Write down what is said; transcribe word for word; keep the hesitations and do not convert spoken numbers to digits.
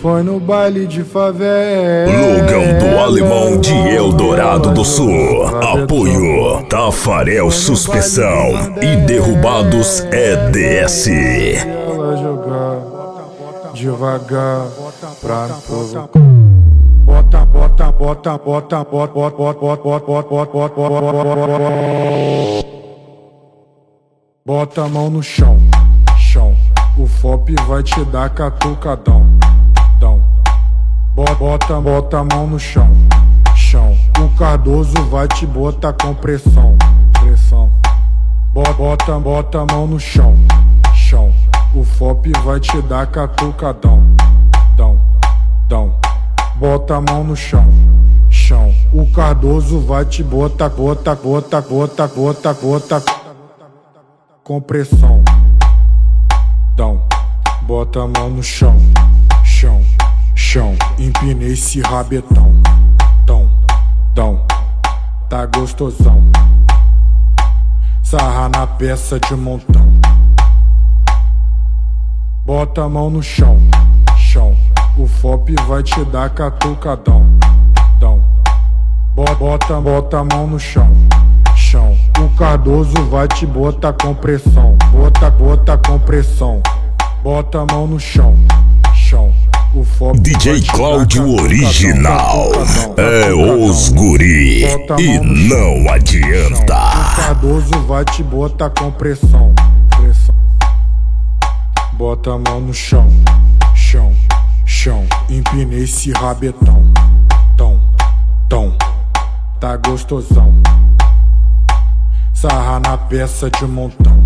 foi no baile de favela. Logão do Alemão de Eldorado do Sul. Apoio Tafarel Suspensão e Derrubados E D S. Ela jogar devagar pra provocar. Bota, bota, bota, bota, bota, bota, bota, bota, bota, bota, bota. Bota a mão no chão, chão. O F O P vai te dar catucadão, dão. Bota, bota a mão no chão, chão. O Cardoso vai te botar com pressão, pressão. Bota, bota a mão no chão, chão. O F O P vai te dar catucadão, dão, dão. Bota a mão no chão, chão. O Cardoso vai te botar, bota, bota, bota, bota, bota com pressão, dão. Bota a mão no chão, chão, chão. Empinei esse rabetão, tão, tão. Tá gostosão. Sarra na peça de montão. Bota a mão no chão, chão. O F O P vai te dar catucadão, dão. Bota, bota a mão no chão, chão. O Cardoso vai te botar com pressão. Bota, bota com pressão. Bota a mão no chão, chão. O F O P D J Cláudio Original é os guri e não adianta. O Cardoso vai te botar com pressão, pressão. Bota a mão no chão, chão, chão. Empinei esse rabetão, tão, tão. Tá gostosão. Sarra na peça de montão.